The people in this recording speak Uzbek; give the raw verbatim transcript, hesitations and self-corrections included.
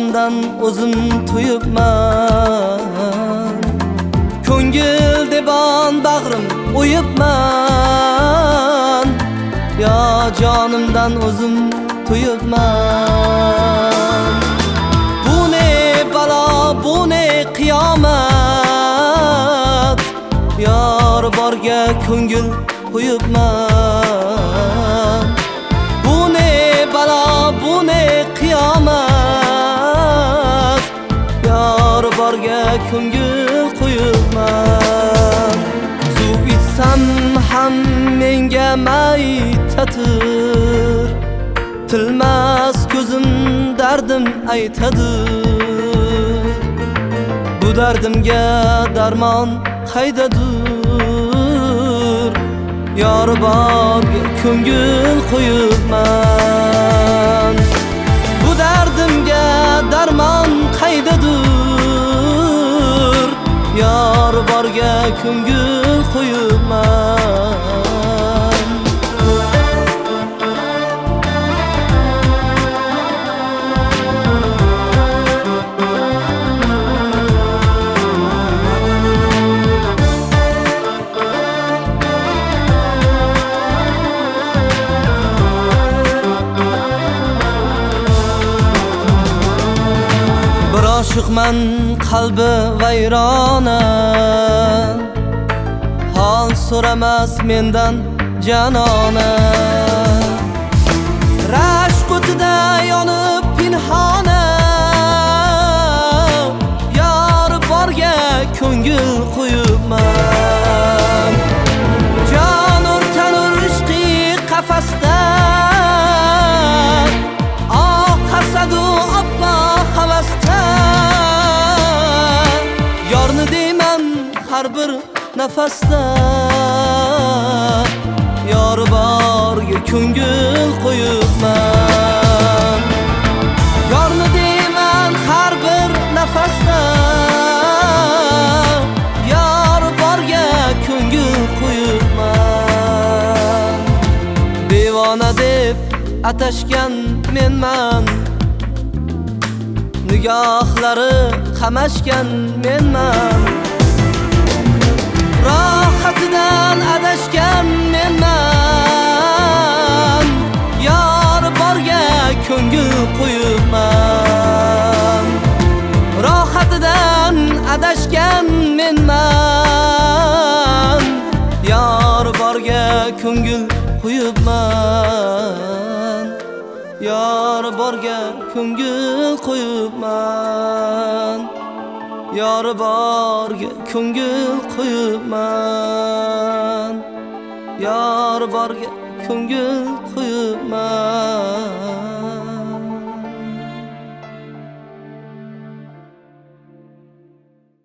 jonimdan o'zim to'yibman. Ko'ngil deban bag'rim o'yibman. Ya jonimdan o'zim to'yibman. Bu ne balo, bu ne qiyomat. Yar borga ko'ngil qo'yibman. Bu ne balo, bu ne qiyomat. Yar borga ko'ngil qo'yibman. Suv ichsam ham menga maytatir. Tilmas ko'zim dardim aytadir. Bu dardimga darmon qaydadir. Yor borga ko'ngil qo'yibman. Bu dardimga darmon qaydadir. Yor borga ko'ngil qo'yibman. Oshiqman qalbi vayrona. Hol so'ramas mendan janona. Rashk o'tida yonib pinhona. Yor borga ko'ngil qo'yibman. Jon o'rtanur ishqi qafasda. Oq hasadu oppoq havasda. Yorni deyman har bir nafasda. Yor borga ko'ngil qo'yibman. Yorni deyman har bir nafasda. Yor borga ko'ngil qo'yibman. Devona deb atashgan menman. Nigohlari qamashgan menman. Rohatidan adashgan menman. Yor borga ko'ngil qo'yibman. Rohatidan adashgan menman. Yor borga ko'ngil qo'yibman. Yor borga ko'ngil qo'yibman. Yor borga ko'ngil qo'yibman. Yor borga ko'ngil qo'yibman.